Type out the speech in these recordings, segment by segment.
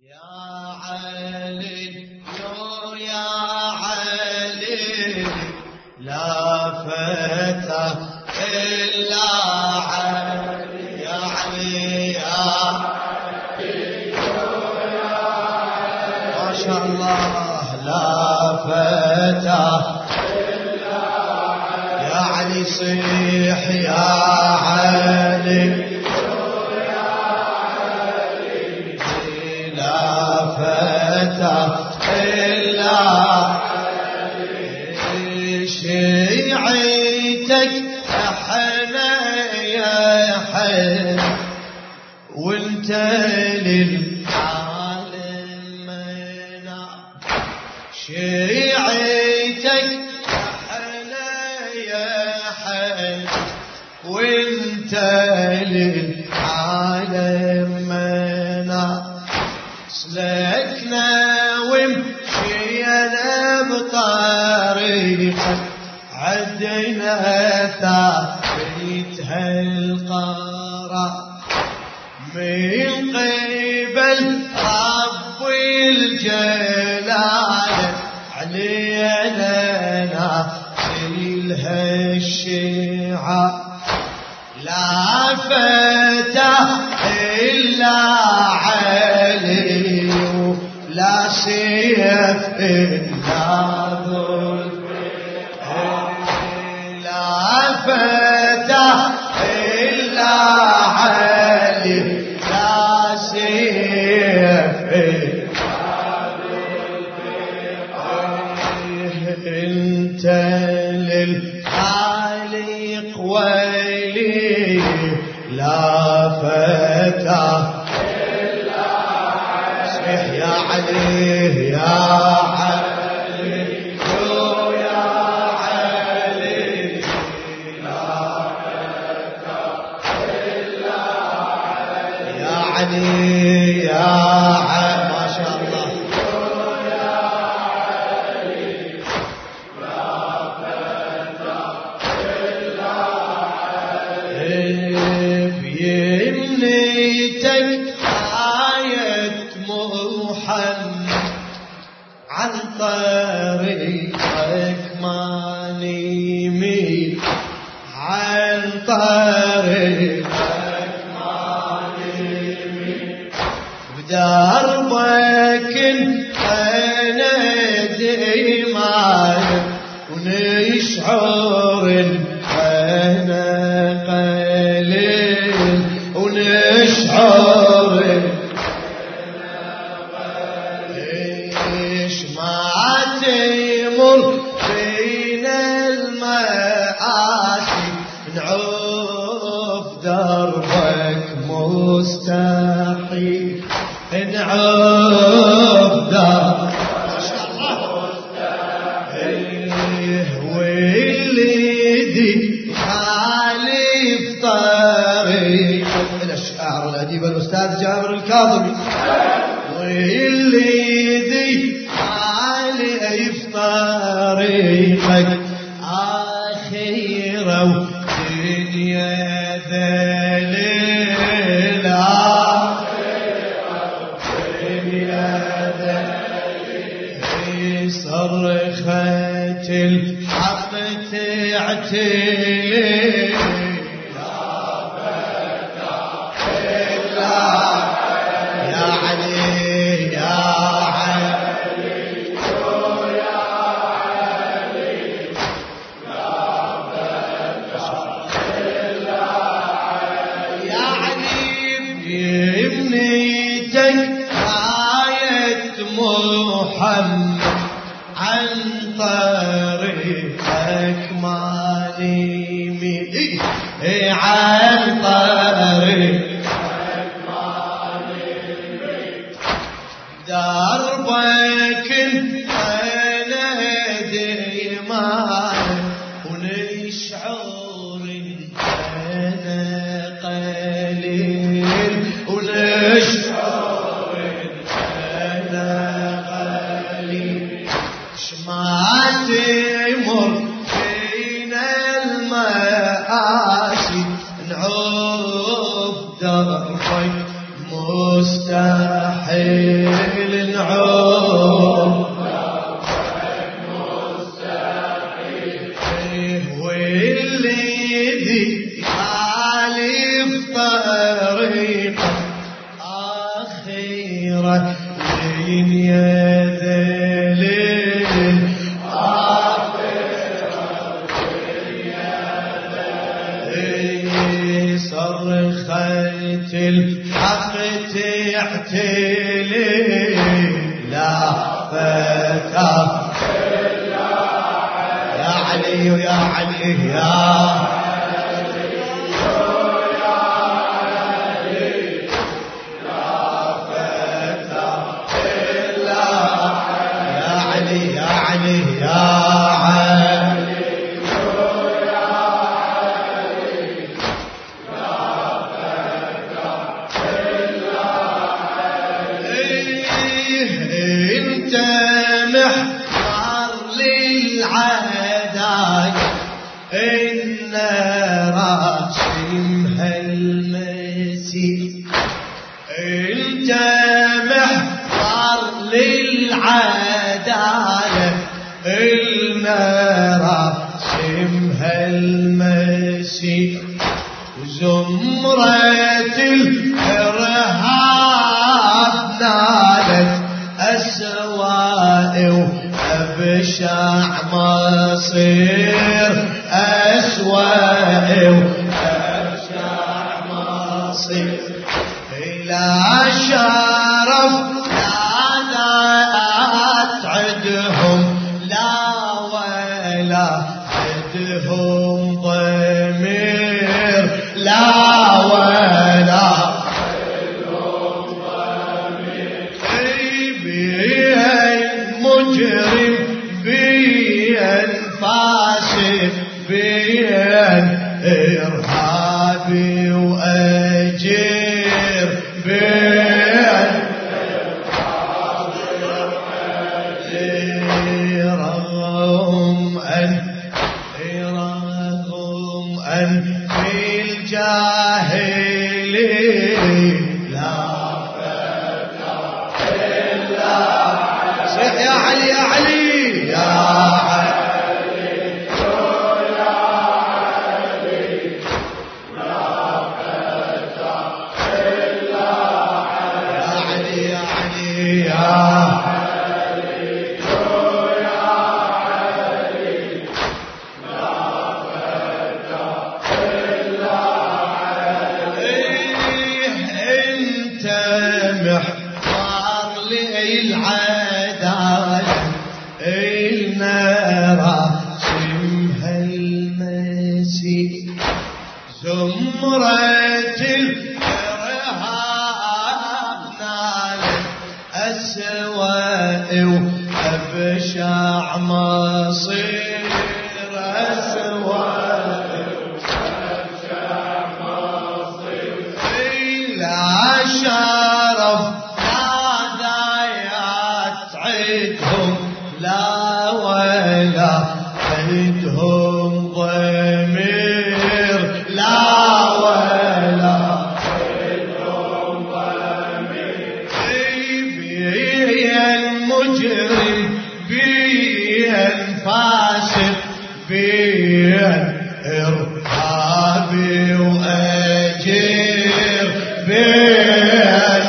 يا علي يا علي لا فتى إلا علي يا علي يا علي ما شاء الله لا فتى إلا علي يا علي صيح يا علي إلا شيعتك احنا يا حي وانت للعالم منا شيعتك احنا يا حي وانت للعالم منا سلكنا ومشينا بطريقك عدينا ثابت هالقرار من قبل رب الجلال علينا نحيل هالشيعة لا فتى إلا علي لا سيف إلا ذل لا فتى إلا علي لا سيف إلا ذل انت للخالق ولي لا فتى يا علي يا علي يا علي لا فتى إلا علي يا علي يا علي ما شاء الله يا علي لا فتى إلا علي بيمنيتك عن طريقك ما نميل عن طريقك ما نميل بدربك أنا ديمان ونشعر أنا قليل ونشعر نعوف دربك مستحيل نعوف دربك مستحيل واللي دي خالف طريقك الشاعر الأديب الأستاذ جابر الكاظمي واللي دي خالف طريقك آخره ودنيا ذليلة دنيا ذليلة صرخة الحق تعتلي يا علي يا محمد عن طريقك ما نميل عن طريقك ما نميل دربك أنا ديمان ونشعر أنا قليل ونشعر ما تمر فينا المآسي نعوف دربك مستحيل النعوم والذي يخالف طريقه آخرة لين يذلل صرخة الحق تعتلي لا فتى يا علي يا علي يا انت محور للعداء ان راسمها المسيح انت محور للعداء ان راسمها المسيح وزمرة الإرهاب نالت أسواء وأبشع مصير أسواء وأبشع مصير إلى شرف لا أتعدهم لا ولا عدهم ضمير لا ولا مجرم بين فاسق بين إرهابي وأجير بين رغم أن في الجاهلين لا فتى إلا صيح يا علي يا علي يا علي يا علي لا فتى إلا علي يا علي يا محور للعدالة النار سمها المسيح زمرة الإرهاب نالت أسواء وأبشع مصير أسواء وأبشع مصير لا شرف عدهم لا ولا عدهم ضمير لا ولا عدهم ضمير بين مجرم بين فاسق بين إرهابي وأجير بين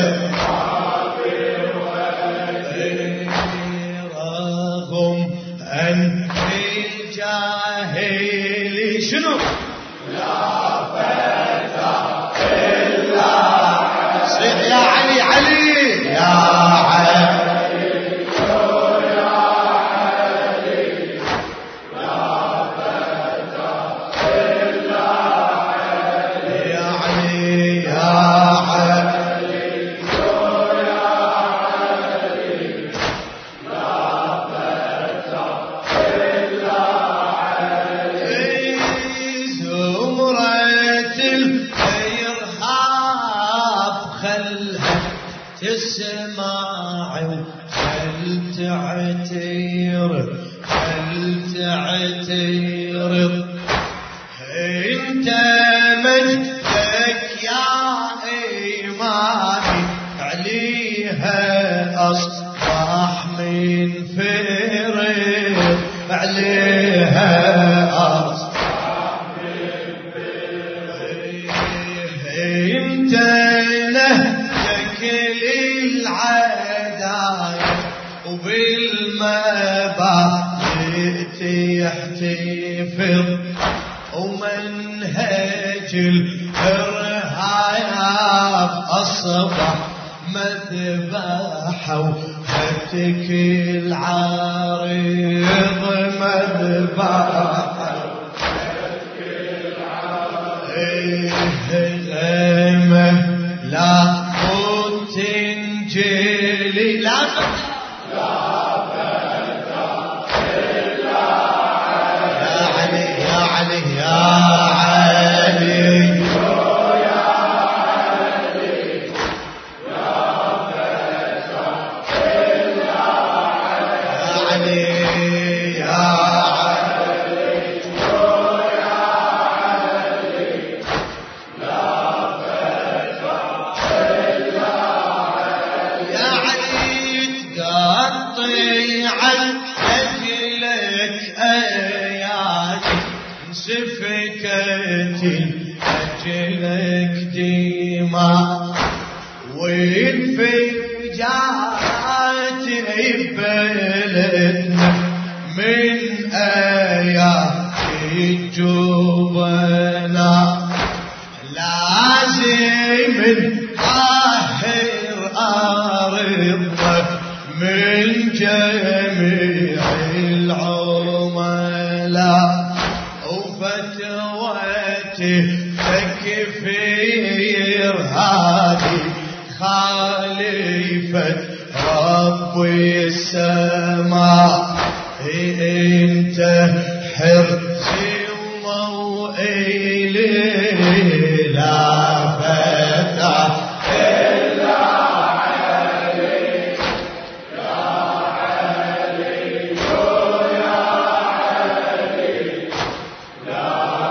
أن في الجاهلي شنو لا فتى إلا صيح يا علي علي يا علي يا علي لا فتى إلا يا علي يا علي تسمع وخل تعترض خل تعترض انت مجدك يا ايماني عليه عليها أصبح من فرق عليها أصبح من فرق انت نهجك للعدايا وبالمبادئ تحتفظ ومنهج الإرهاب أصبح مذبحة وهتك العريض مذبحة غيمة لا تنجلي لا أجلك دماء وانفجارات بلدنا من آيات الجبناء لازم نطهر أرضنا من جميع العملاء تكفير هذه خليفة ربي السماء انت حرصي وموئلي لا فتح إلا علي يا علي يا علي لا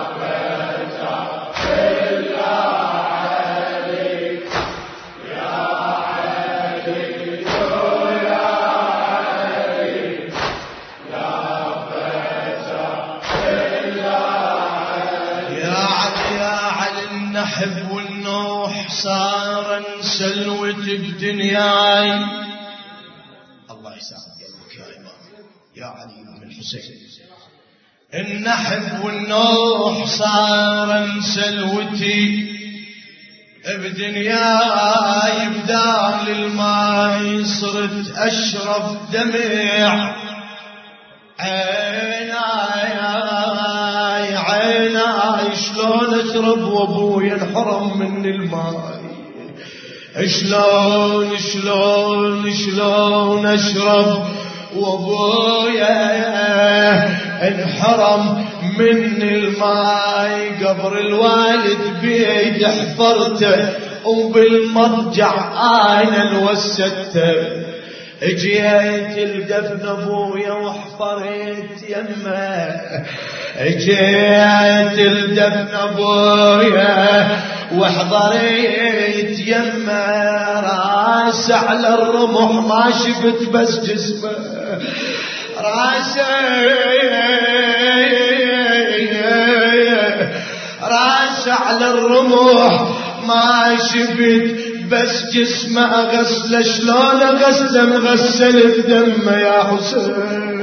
النحب والنوح صار سلوة بدنياي الله يسامح قلبك يا إمام يا علي بن الحسين النحب والنوح صار سلوتي بدنياي بدال الماي صرت أشرف دمع عيناي شلون اشرب وابويا انحرم من الماء شلون اشرب وابويا انحرم من الماء قبر الوالد بيد حفرته وبالمضجع انا الوسدته اجيت الدفن ابويا وحفرت يمه اجيت الدفن ابويا وحضريت يمه راس على الرمح ما شفت بس جسمه راس على الرمح ما شفت بس جسمه أغسله شلون أغسله مغسل بدمه يا حسين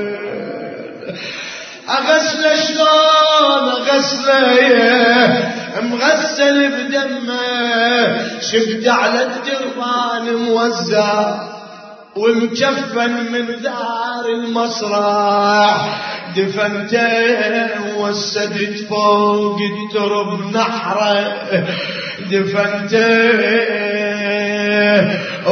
أغسله شلون أغسله مغسل بدمه شفت على الدربان موزع ومكفن من دار المسرح دفنته وسدت فوق الترب نحره دفنته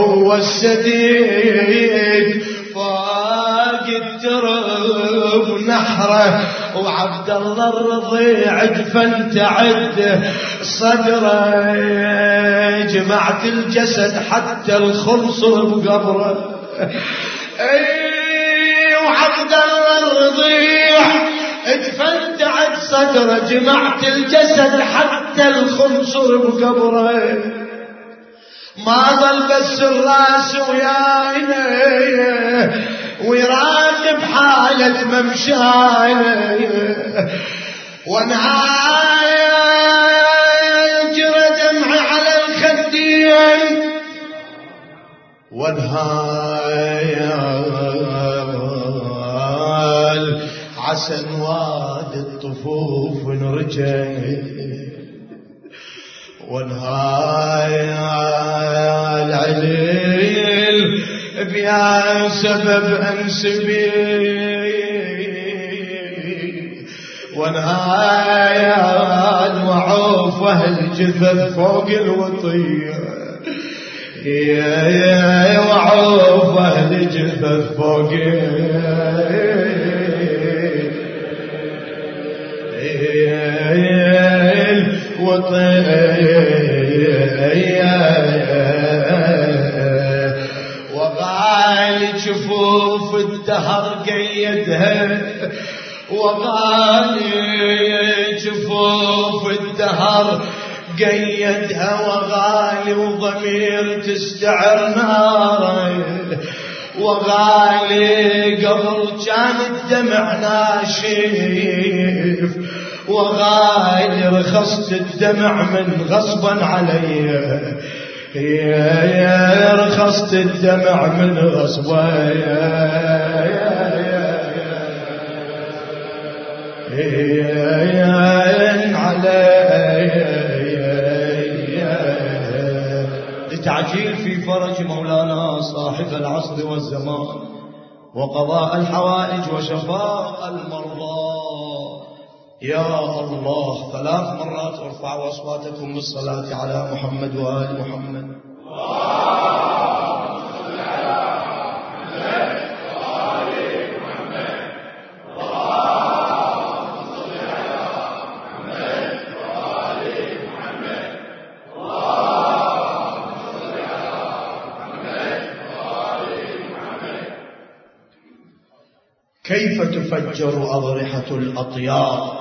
وسدت فوق الترب نحره وعبد الله الرضيع دفنت عده صدره جمعت الجسد حتى الخنصر بقبره وعبد الله الرضيع دفنت عد صدره جمعت الجسد حتى الخنصر بقبره ما ظل بس الراس ويانا ويراقب حالة ممشانا ونهاية جرى دمعي على الخدين ونهاية عسى واد الطفوف نرجع ونهاية العليل بيا سبب أنسبي ونهاية الوعوف والجثث فوق الوطية وعوف والجثث فوق وغالي جفوف الدهر قيدها وغالي جفوف الدهر قيدها وغالي وضمير تستعر ناره وغالي قبل كان الدمع ناشف وغالي رخصت الدمع من غصبا علي رخصت الدمع من غصبا لتعجيل في فرج مولانا صاحب العصر والزمان وقضاء الحوائج وشفاء المرضى. يا الله 3 مرات ارفعوا أصواتكم بالصلاة على محمد وآل محمد. كيف تفجر أضرحة الأطيار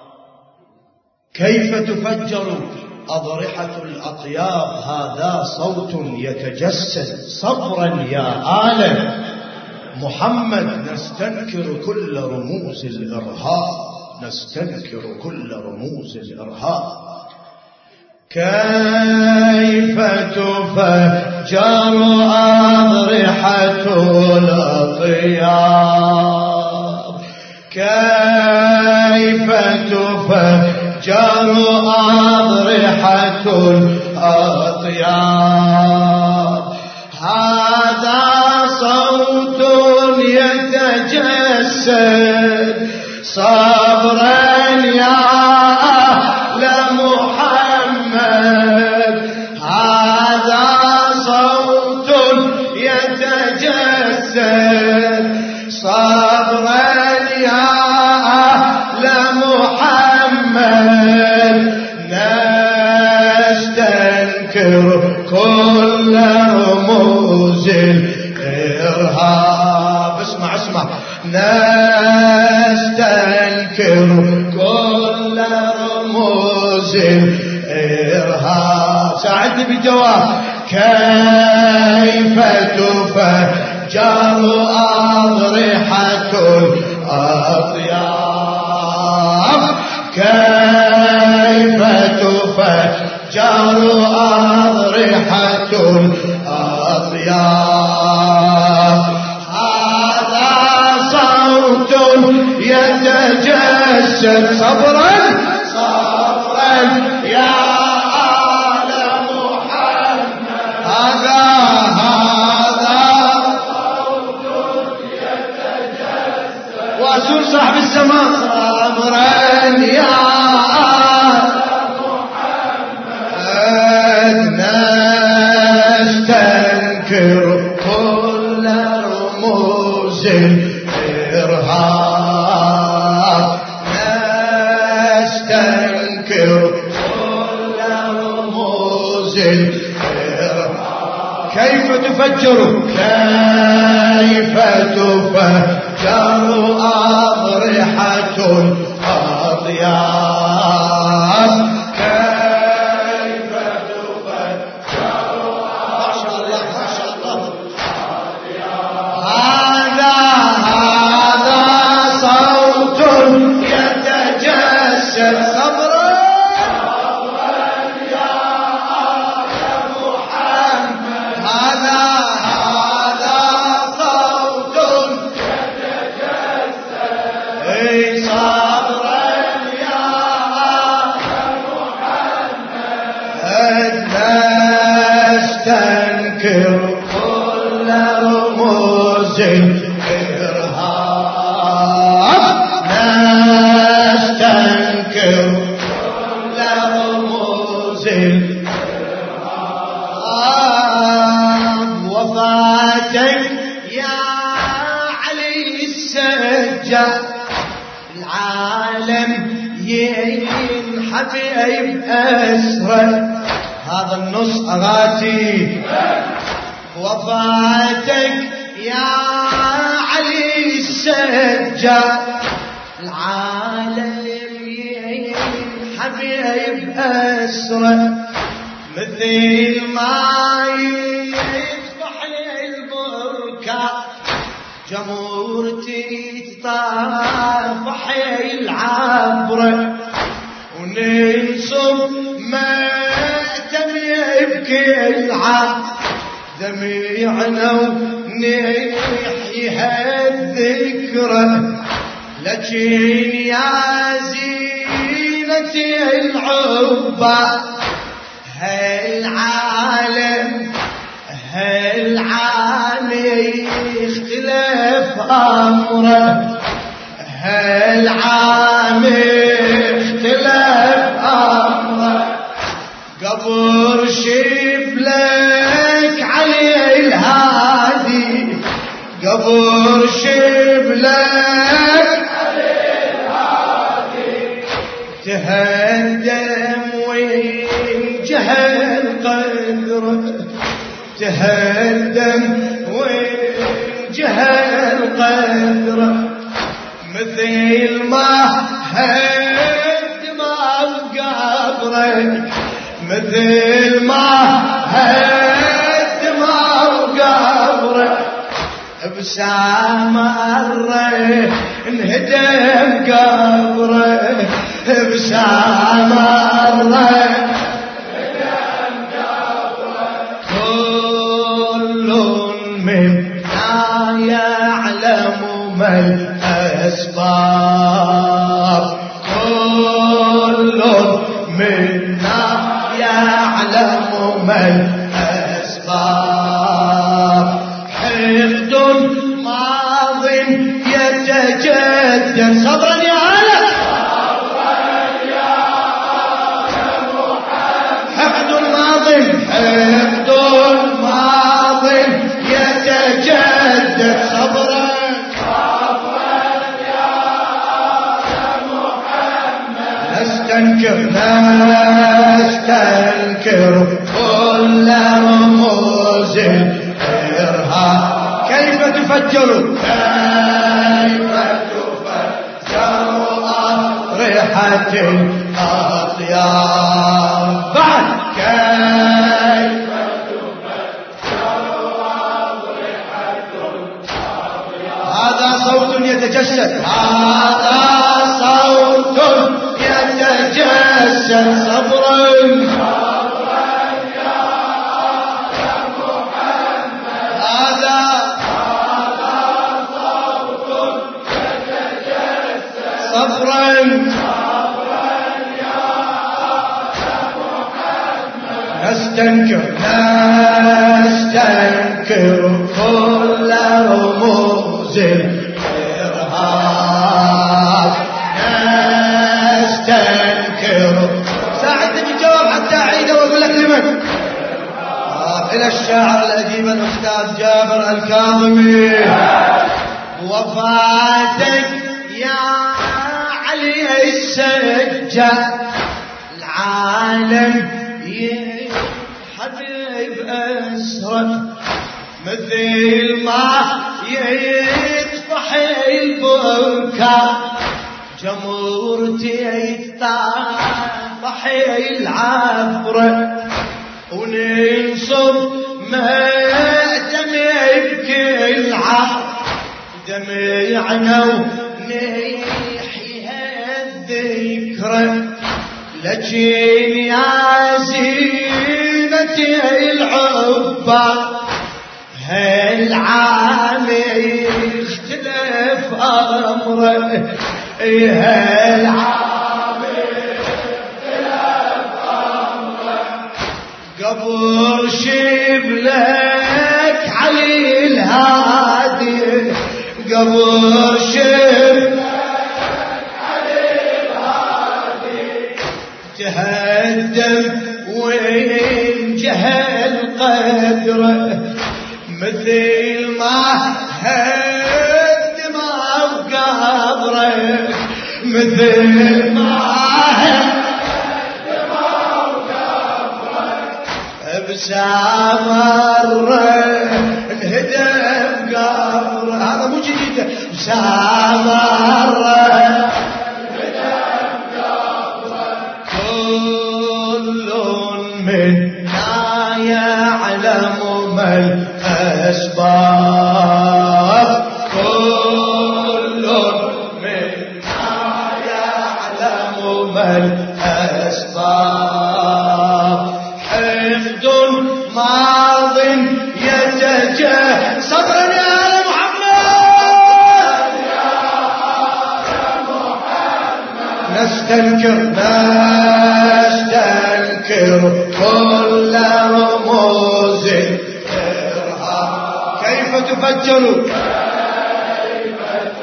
كيف تفجر أضرحة الأطيار هذا صوت يتجسد صبرا يا آل محمد نستنكر كل رموز الإرهاب نستنكر كل رموز الإرهاب. كيف تفجر أضرحة الأطيار كيف تفجر أضرحة الأطيار هذا صوت يتجسد صبرا يا آل محمد هذا صوت يتجسد صبرا يا آل محمد نستنكر كل رموز الإرهاب. اسمع نستنكر كل رموز الإرهاب. ساعدني بجواب. كيف تفجر أضرحة الأطيار كيف تفجر أضرحة الأطيار هذا صوت يتجسد صبرا يا آل محمد هذا صوت يتجسد وأسور صاحب السماء صبرا يا آل محمد نستنكر كل رموز الإرهاب نستنكر كل رموز الإرهاب. كيف تفجر أضرحة الأطيار كيف تفجر نستنكر كل رموز الإرهاب، نستنكر كل رموز الإرهاب. وفاتك يا علي السجاد، العالم ينحبي بأسره. هذا النص أغاتي. وفاتك يا علي السجاد، العالم ينحبي بأسره. مثل ما يذبح البركة جمهورتي تطافح العبرة، وننصب مأتم بكل عام دميعنا ونحيها الذكرى. لكن يا زينة العبا هالعالم يختلف أمره، هالعام يختلف أمره. قبر شبلك علي الهادي، قبر شبلك علي الهادي، تهدم وينجهل قدره، تهدم وينجهل قدره. مثل ما هدم قبرك، مثل ما هدم قبرك، بسامره انهدم قبرك، بسامره يعلم ما الأسباب، كل منا يعلم ما الأسباب. حقد ماض يتجدد، صبرا يا هلا، حقد ماض، حقد ماض يتجدد، صبرا يا محمد. نستنكر كل رموز الإرهاب. كيف تفجر، كيف تفجر أضرحة الأطيار. بعد كيف صوت يتجسد، هذا صوت يتجسد، صبرا يا محمد. هذا صوت يتجسد، صبرا يا محمد. نستنكر كل رموز الإرهاب، نستنكر. ساعدني بالجواب حتى أعيده وأقول لك لمن. إلى الشاعر الأديب الأستاذ جابر الكاظمي. وفاتك يا علي السجاد، العالم يحبب أسره. مثل ما يطفح البكاء جمهورتي يطفح العبرة، وننصب مأتم بكل عام دميعنا ونحيها الذكرى. لكن يا زينة العبا هالعام يختلف أمره، هالعام يختلف أمره. قبر شبله القبر شب تهدم وانجهل قدره مثل ما هدم قبره مثل ما هدم قبره بسامره انهدم قبره هذا مو جديد بسامره منا يعلم ما الأسباب كل منا يعلم ما الأسباب حفظ ماض يتجه صبرا يا محمد نستنكر كل رموز الإرهاب كيف تفجر كيف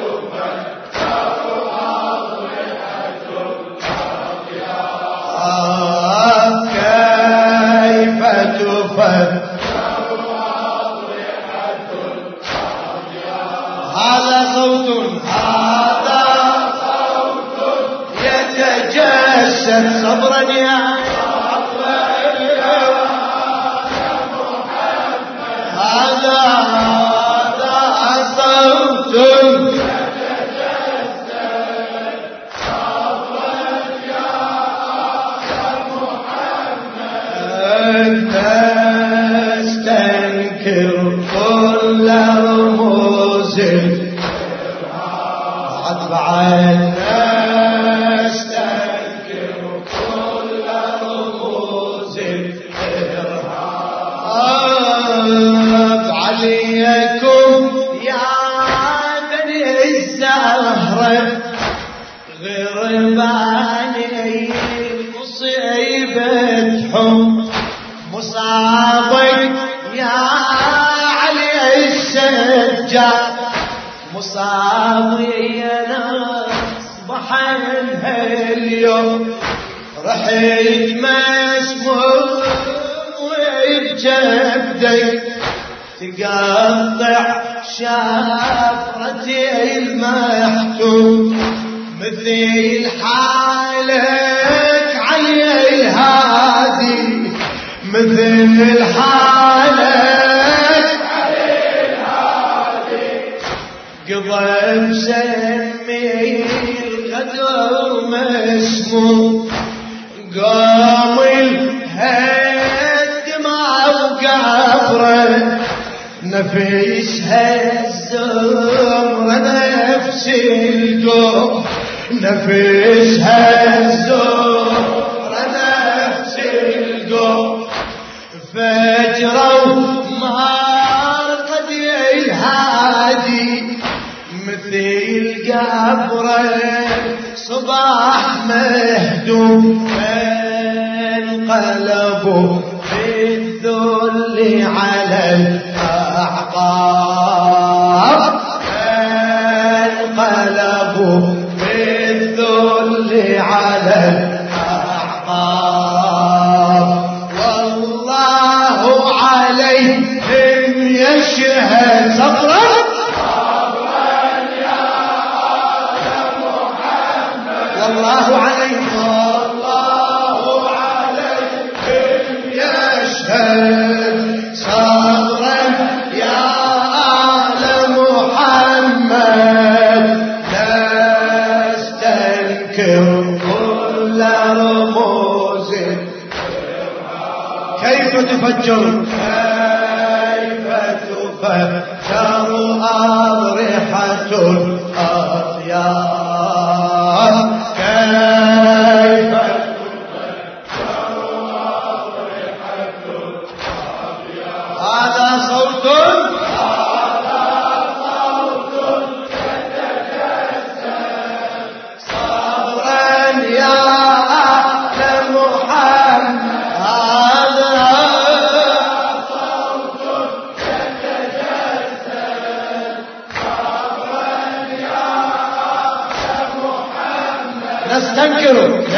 تفجر هذا صوت يتجسد صبرا يا كل رموز بعد نستنكر كل رموز الإرهاب عليكم يا بني الزهرة غرباني مصيبتهم مصابك يا علي السجاد مصابي ناس بحنها اليوم رحت مسموم وبجبدك تقطع شفرتي المحتوم مثل حالك علي الهادي مثل حالك علي الهادي قضى مسمي القدر مسموم قام الهدم وقبره نفسها الزمرة نفس القوم نفسها الزمرة نفس القوم فجروا مرقد الهادي مثل قبره صباح مهدوم انقلبوا بالذل على الأعقاب انقلبوا بالذل على الأعقاب والله عليهم يشهد صبرا والله عليهم يشهد صبرا يا آل محمد نستنكر كل رموز كيف تفجر كيف تفجر أضرحة الأطيار كيف هذا صوت يتجسد صبرا يا آل محمد هذا صوت يتجسد صبرا نستنكر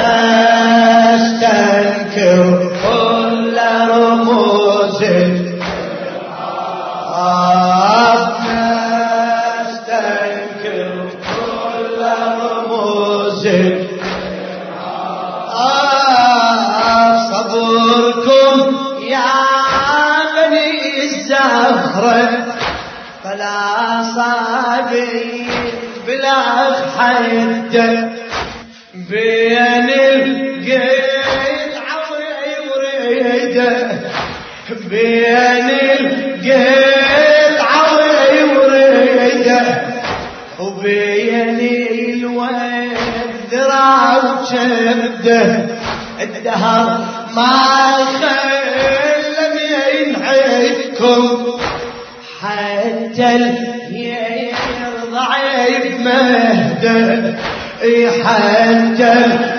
كل رموز الإرهاب، نستنكر كل رموز الإرهاب. صبركم يا بني الزهرة فلا صابي بلا حده، بين القطعة ويريده، بين القطعة ويريده، وبين الوذرة وشده. الدهر ما خلم ينحيكم حتى يرضع بمهده، حتى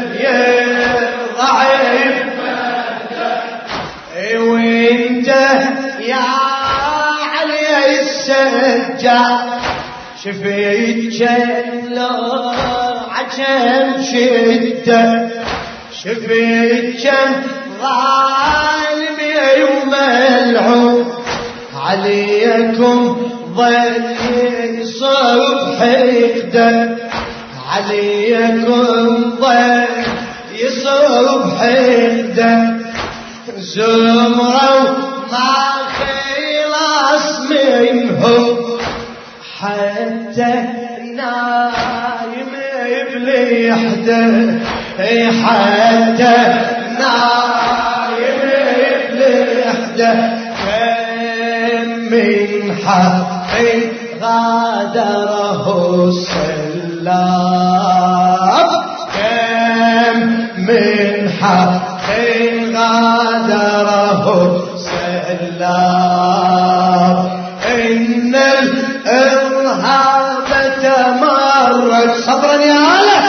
يرضع بمهده. وانت يا علي السجاد شفيت جلو عجم شده، شفيت كم ظالم وملعون عليكم ظل يصب حقده، عليكم ظل يصب حقده. زمروا ما خلص منهم حتى نايم بلحده، حتى نايم بلحده. كم من حق غادره السلام، كم من حق غادره السلام. إن الإرهاب تمرد. صبرا يا آله،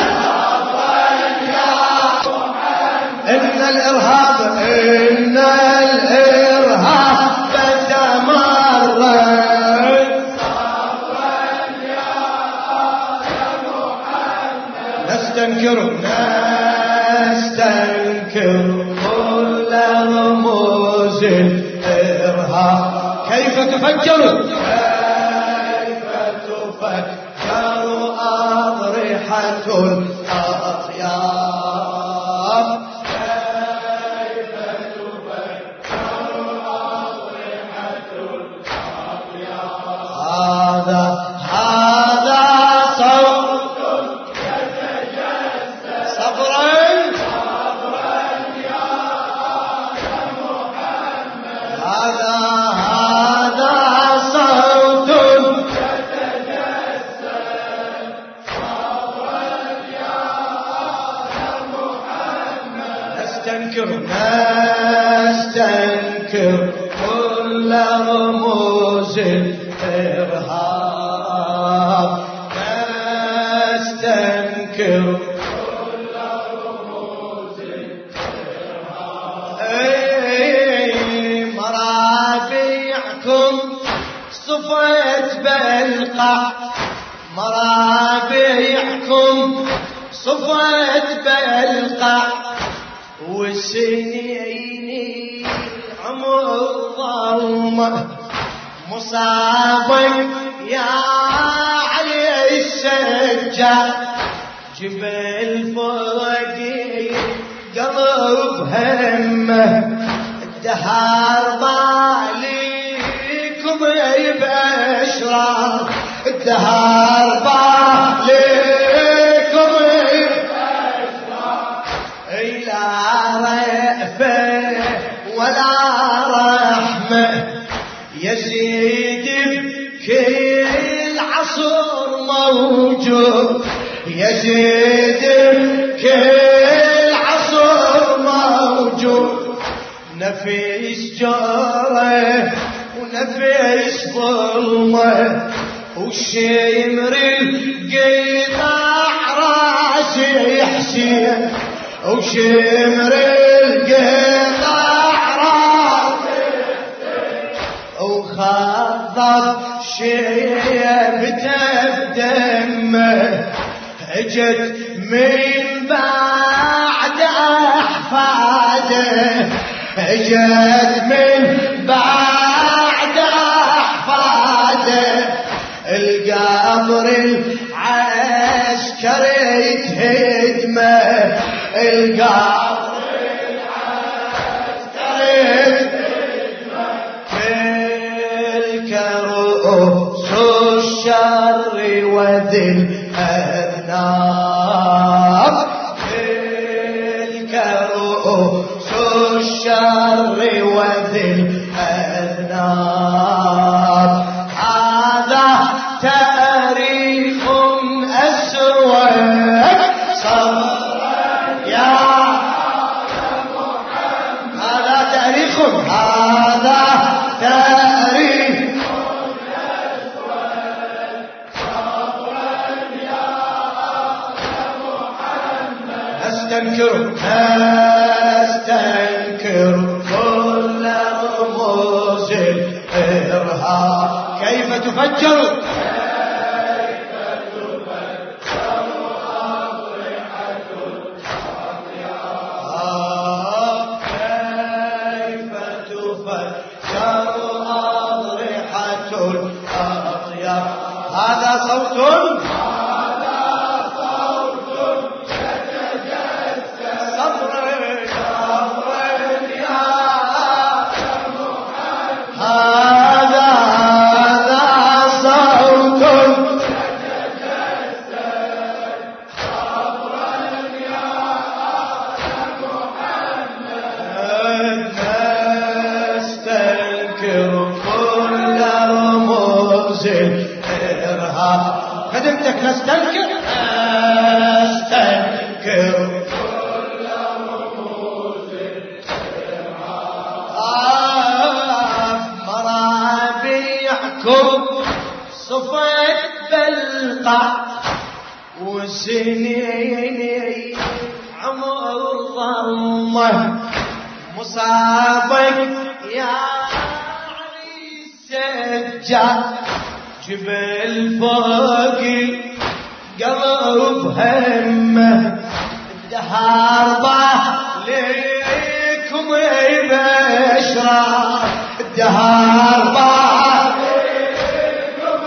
إن الإرهاب تمرد. نستنكر كل رموز الإرهاب. كيف تفكر أضرحة الأطياب، كيف تفكر أضرحة الأطياب. هذا صوت يتجسد. صبرا يا محمد. هذا صوت يتجسد. صبرا يا محمد. نستنكر كل رموز الإرهاب، نستنكر كل رموز الإرهاب. مرابيعكم صفت بالقع، مرابيعكم صفت بالقع. والسنين عمر ظلمة مصابك يا علي السجاد. جبل فوقي قلب همه، الدهر باليكم بأشرار، الدهر باليكم بأشرار. لا رأفة ولا رحمة يزيد بكل عصر موجود، يزيد بكل عصر موجود. نفيس جاره ونفيس ظلمه، وشمر القطاع راسي حسين، وشمر القطاع راسي وخضر شيبته بدمه. اجت من بعد أحفاده جت من بعد أحفاده القبر العسكري تهدمه القبر العسكري تهدمه تلك رؤوس الشر وذي الأذناب تلك رؤوس الشر وذي الأذناب هذا تاريخ أسود صبرا يا محمد هذا تاريخ هذا تاريخ نستنكر كل رموز الإرهاب كيف تفجر أضرحة الأطياب هذا صوت خدمتك نستنكر كل رموز الإرهاب مرابيعكم صفت بالقاع وسنيني عمر ضمه مصابك يا عريس السجاد جبل فوق قلب همه الدهار ضاع ليكم بشرى الدهار ضاع ليكم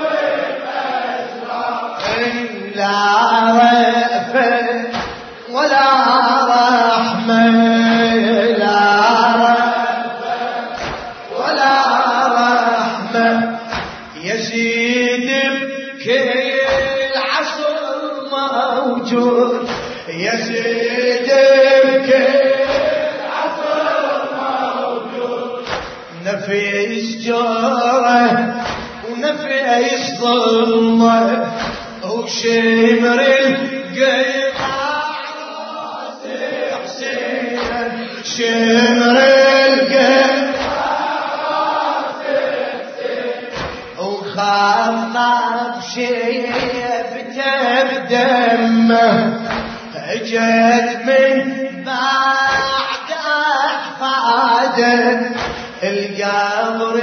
بشرى لا رأفة ولا رحمة لا رأفة ولا رحمة يزيد بكل عصر موجود يزيد بكل عصر موجود نفيس جوره ونفيس ظلمه وشمر القيقاع راس حسين شمر القيقاع وخاضنا بشيبته بدمه اجت من بعد احفاده القبر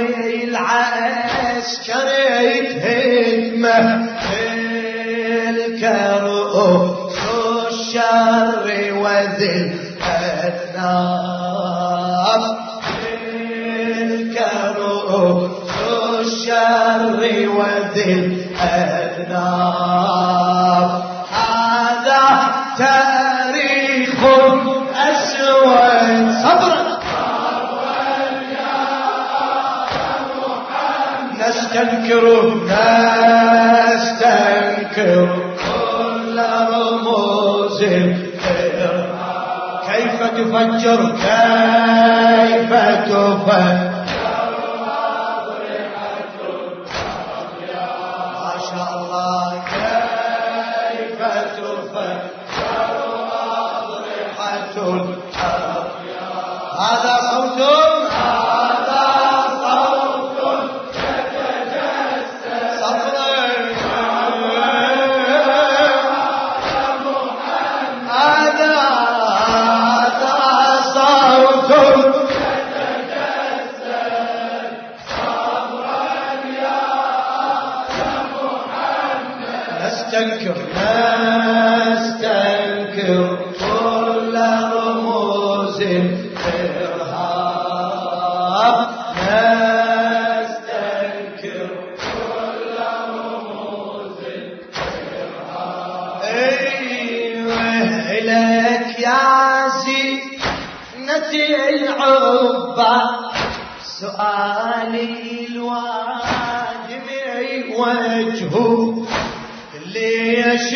العسكري تهدمه تلك رؤوس الشر وذي الأذناب تلك رؤوس الشر وذي الأذناب هذا تاريخ أسود صبرا نستنكر كل رموز الإرهاب كيف تفجر كيف تفجر ما شاء الله كيف تفجر أضرحة هذا صوت نستنكر رموز الإرهاب نستنكر كل رموز الإرهاب. ايوه لك يا زينة العبا سؤالي الواجب وجهه ليش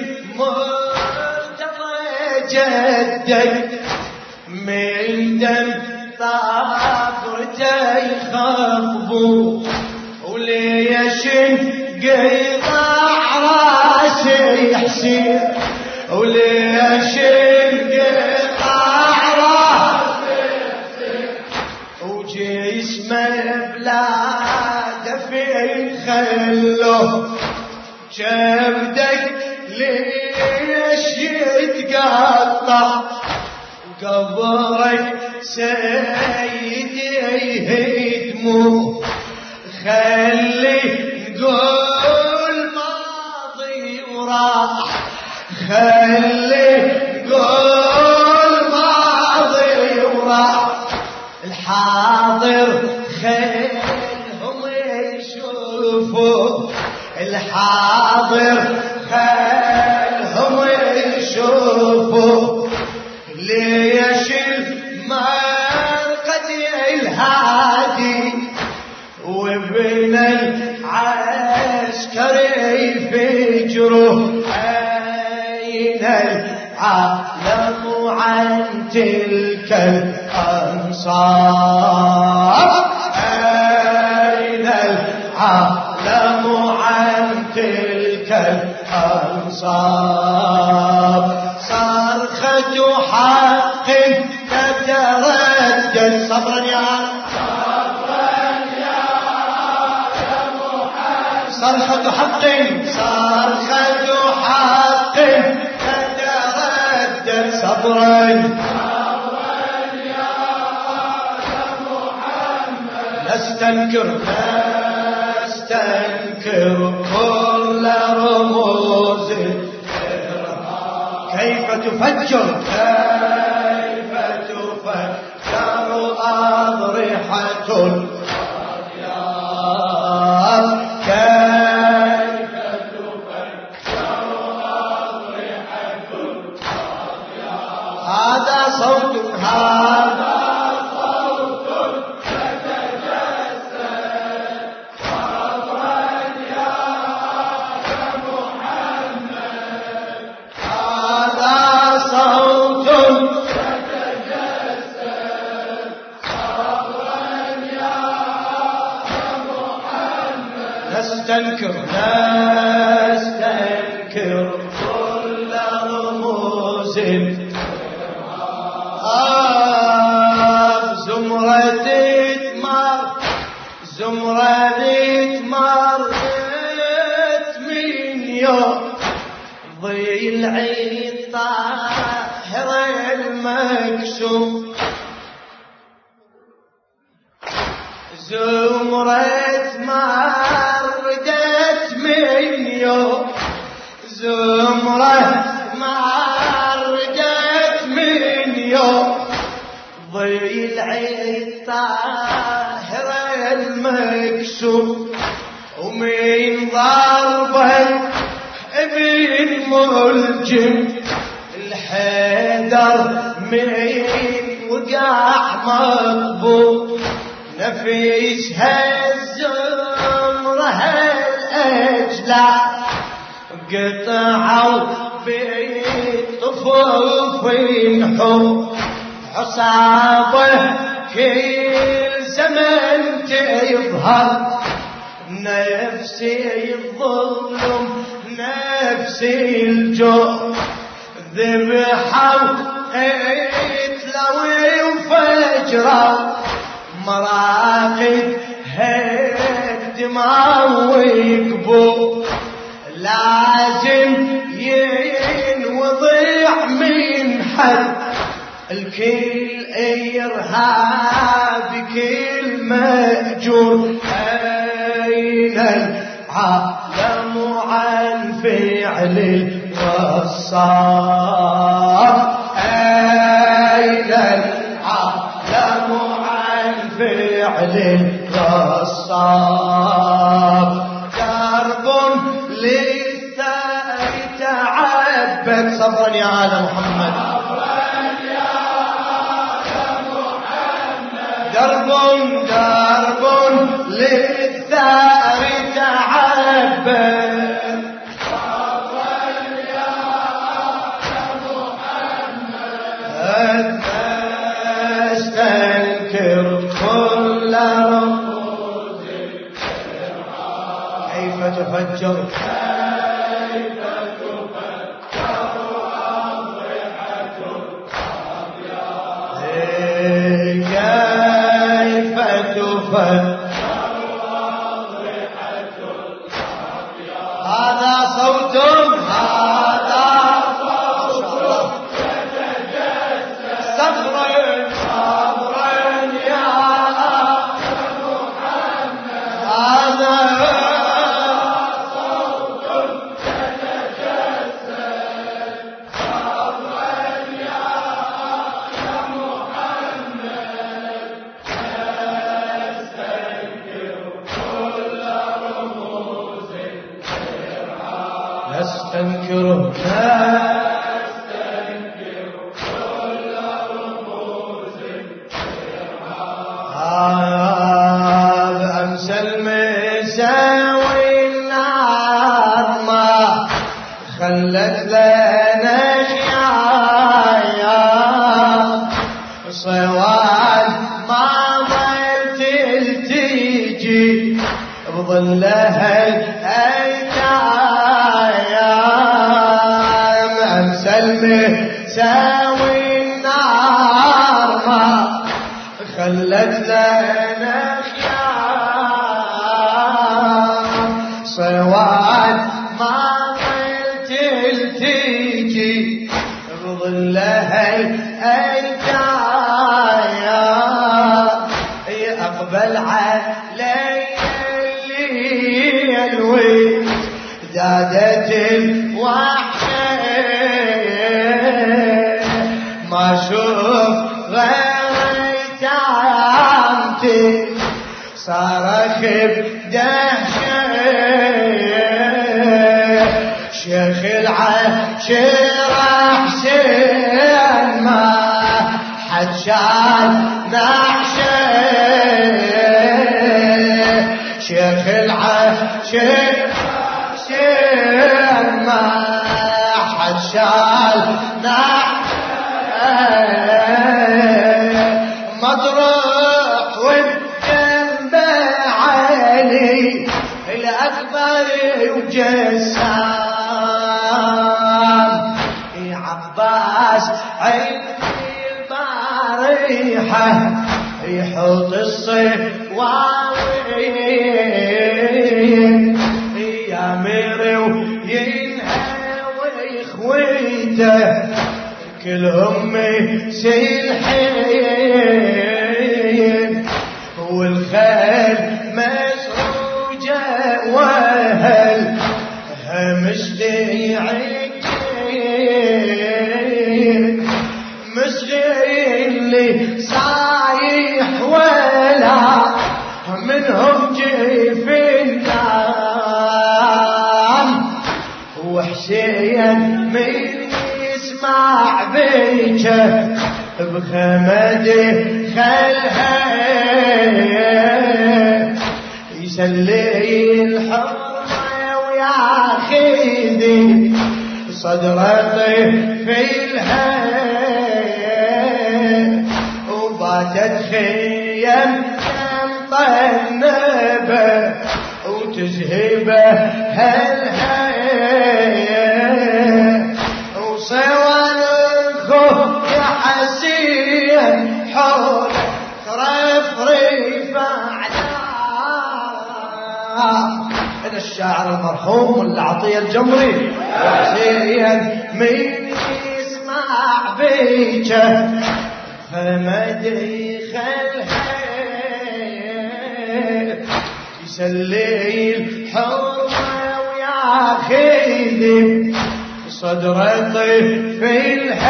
المرتضى جدك من دم طافرته يخطبوا وليش قطع راسي حسين وليش قطع راسي وجسمه بلا دفين خلوه كبدك ليش يتقطع وقبرك سيدي يهدموا خلي نقول ماضي وراح خلي نقول ماضي وراح الحاضر خلهم يشوفوا الحاضر خلهم يشوفوا ليش المرقد الهادي وابن العسكر يفجروا أين العالم عن تلك الأنصار أين العالم عن تلك الأنصار صرخة حق تتردد صبرا يا صرخة حق صرخة حق تتردد صبرا يا محمد نستنكر كل رموز كيف تفجر أضرحة الأطياف كيف تفجر أضرحة الأطياف هذا صوت نستنكر كل رموز زمرة تمر من يوم ضلع الطاهر المكسوم زمرة مردت من يوم زمرة مردت من يوم ضلع الطاهر المكسوم ومن ضربه ابن ملجم الحيدر من وقع مقبول نفيسها الزمرة الأجلى قطعوا بالطفوف ينحو عصابه كل زمن تظهر نفسي الظلم نفسي الجوع ذبحوا اتلوي وفجروا مراقد الدماء ويقبوا لازم ينوضع من حد الكل إرهاب كل مأجور أين العالم عن فعل الوصار أين للغصاب درب للثأر تعبد صبرا يا آل محمد درب للثأر تعبد استنكر كل رموز كيف تفجر هذا صوت صبرا يا محمد هذا صوت يتجسد صبرا يا محمد نستنكر كل رموز أمسى المساوي النار ما خلت لنا شيايا صوان ما ضلت تلتجي بظلها ساوي النار ما خلت لنا خيام صوان ما ضلت تلتجي بظلها الأيتام أقبل علي الليل وزادت الوحشة ما شوف غيرت عمتي صارخ بدهشة شيخ العشيرة حسين ما حد شال نعشة شيخ العشيرة حسين ما حد شال نعشة مطروح والجنب علي الأكبر وجسام يا عباس عيني البارحة يحط الصواوين يا ميري وينهوي خويته كلهم سلحين والخيل مسروجة وهل همشتي عجين مسغي اللي صايح ولا منهم جيف النام وحسين من يسمع بيته بخمده خلها يسلي الحرمة وياخذي صدرته في الهي وباتت خيم طنبه وتزهبه هالهي وصوان الخوف يا حسين حول رفرف هذا الشاعر المرحوم العطية الجمري حسين من يسمع بيته فمدري خلها يسلي الحرمة وياخذي صدرتي في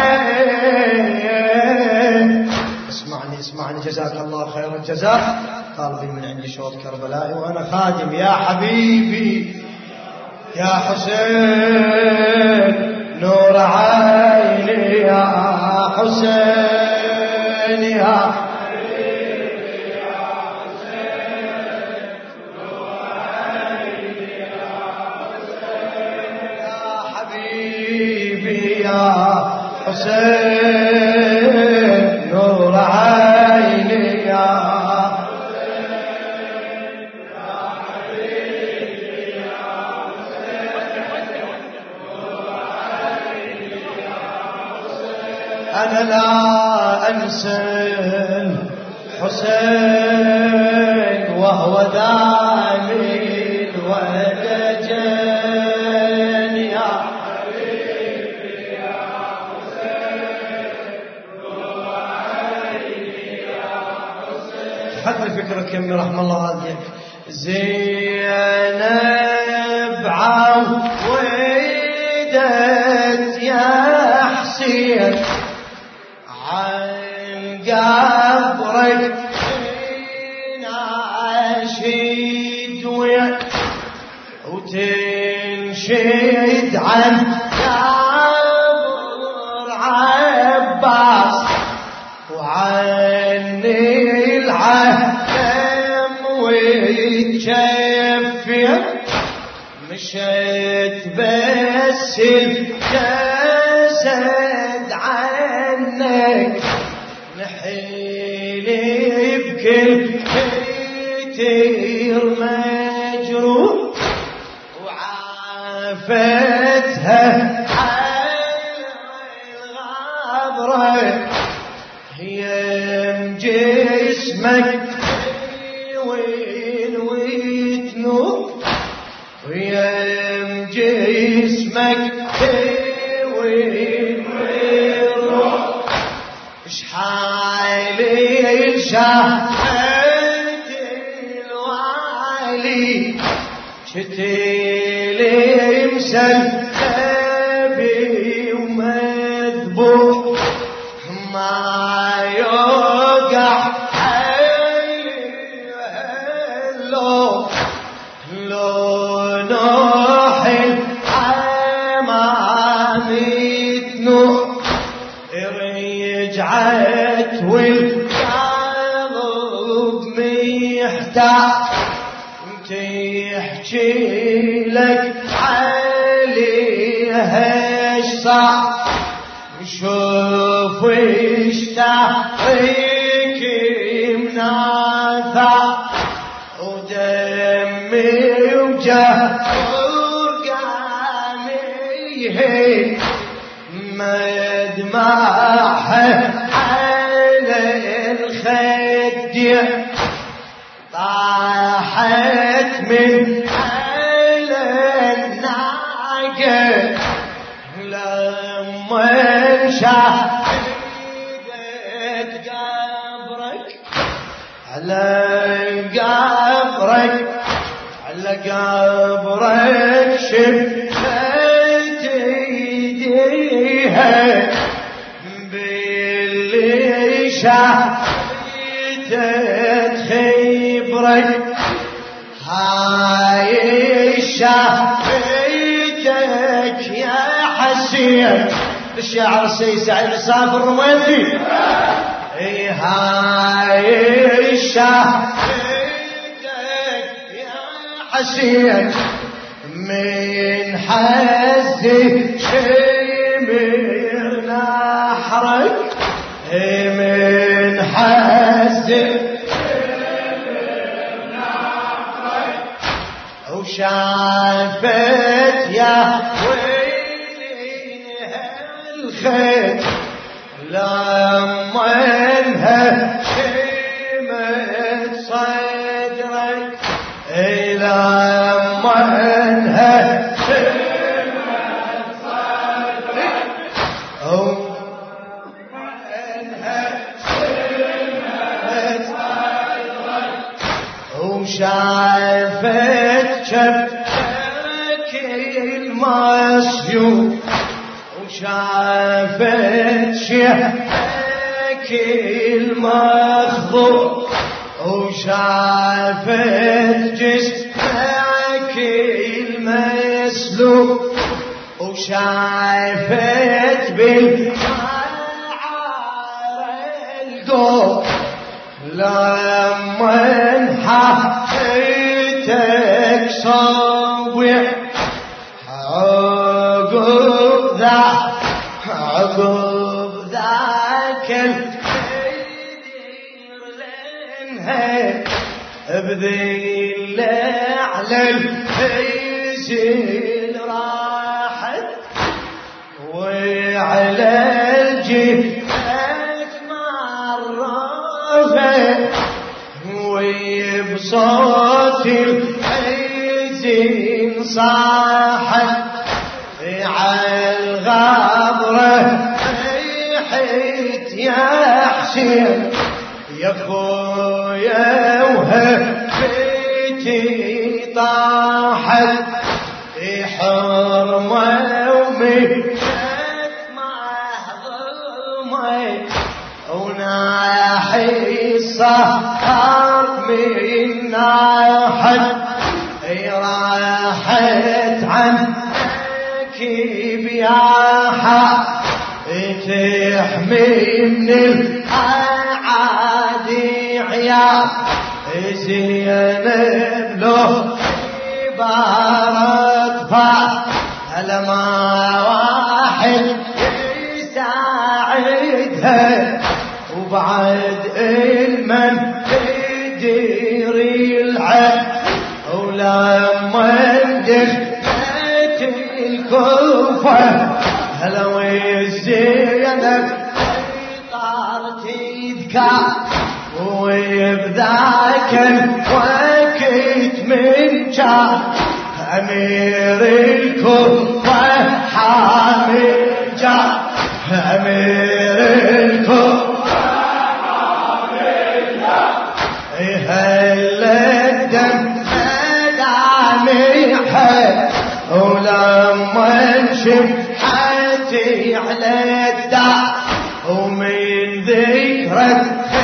الحي. اسمعني جزاك الله خير الجزاء. طالبين من عندي شوط كربلائي وأنا خادم. يا حبيبي يا حسين نور عيني يا حسين يا حبيبي يا حسين نور عيني يا حسين يا حبيبي يا حسين نور عيني يا أنا لا أنسى الحسين وهو دامي ودجن يا حبيبي يا حسين نور عيني يا حسين. حتى فكرك يمي رحم الله والديك. زينب عودت يا حسين قبرك ناشد وتنشد عن قبر عباس وعني العهد ويتشفي مشيت بس الجسد عنك نحيلي بكل كتير مجروح وعافتها على الغبرة هي جسمك وين ويتنوب وهي جسمك وين ويروح اشحالي شهد الوالي شتيلي مسلبي ومذبوح ما يوقع حيلي لو نوحي عمامي تنوح رجعت والقلب محتاج تحكي لك عليها ايش صار شوف اشتاقك منافع ودمي وجهر قامي مدمعها على الخد طاحت من على الناقة لما شهدت قبرك على قبرك على قبرك شفت ايديها باللي شهدت خبرك هاي شهدتك يا حسين. الشاعر السيد سعيد الصافي الرميلي هاي شهدتك يا حسين من حزي شمر نحرك من حزي شمر نحرك وشافت يا ويلي هالخير لما انها شمت صدرك لما انها شمت صدرك انها شمت صدرك وشافت شبك المسيوف وشافت شبك المخضوب وشافت جسمك المسلوب وشافت بالمعار القوم لما انحكيتك صوع عقب ذاك الكدير لنها بذيل على الهزيل راحت وعلى الجهات مرفت وبصوت الحزين صاحت عالغبرة ريحت يا حسين يا خويا وهبتي طاحت حرمة ومجت مهضومة وناحي السهر من ناحت راحت عنك بياحة تحمي من الأعادي عيال زينب له بارتفع لما واحد يساعدها وبعد المن يدير العد ولما دخلت الكوفة هلا وزينب طارت يذكر وبذاك الوقت من جاء أمير الكوفة حامل جاء أمير الكوفة حامل جاء هل الدم دامحه ولما نشم حتي على الدار ومن ذكرك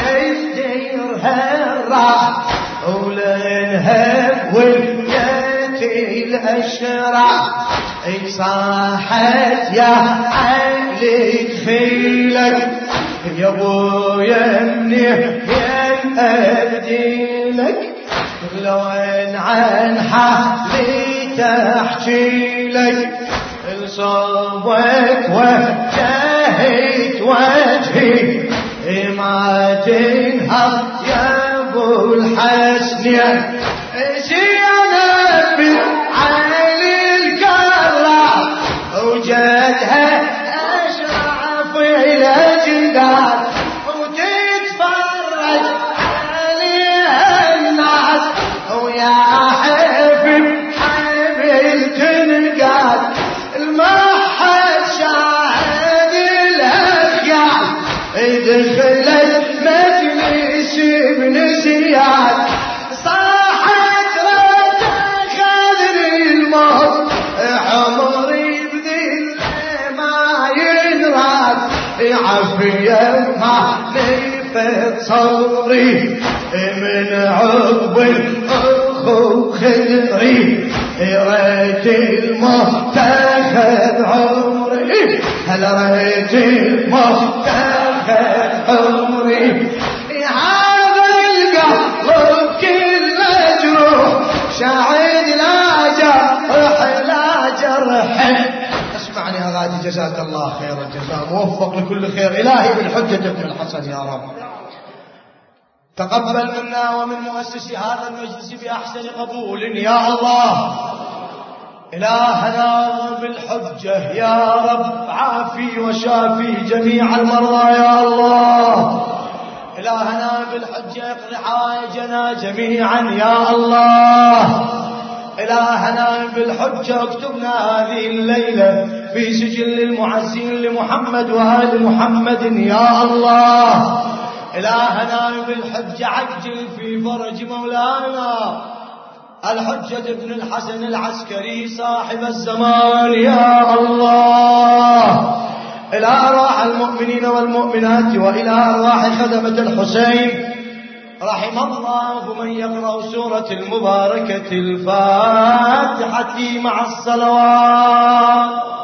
ولنهب ولياتي الأشرع صاحت يا علي خيلك يا ابويا منيح يا أبديلك لو ان عن حالي تحكي لك لصوبك وجهت وجهي ما تنهض يا ابو الحسن زينب علي الكرع وجدها اشرف الاجداد وتتفرج عليها الناس ويا حبيب حبيب تنقاد المحد شاهد الاخيار دخلت مجلس ابن زياد صاحت رد خذني الموت عمري بذل ما ينراد عافية ما نفت صبري من عقب الاخو خدري ريت الموت اخذ عمري هل ريت الموت عمري هذا القلب كل مجروح شاعد لا جرح لا جرح. اسمعني يا غادي جزاك الله خير الجزاء موفق لكل خير إلهي بالحجة ابن الحسن يا رب. تقبل منا ومن مؤسس هذا المجلس بأحسن قبول يا الله. إلهنا بالحجة يا رب عافي وشافي جميع المرضى يا الله. إلهنا بالحجة اقض حوائجنا جميعا يا الله. إلهنا بالحجة اكتبنا هذه الليلة في سجل المعزين لمحمد وآل محمد يا الله. إلهنا بالحجة عجل في فرج مولانا الحجة ابن الحسن العسكري صاحب الزمان يا الله. إلى أرواح المؤمنين والمؤمنات وإلى أرواح خدمة الحسين رحم الله من يقرأ سورة المباركة الفاتحة مع الصلوات.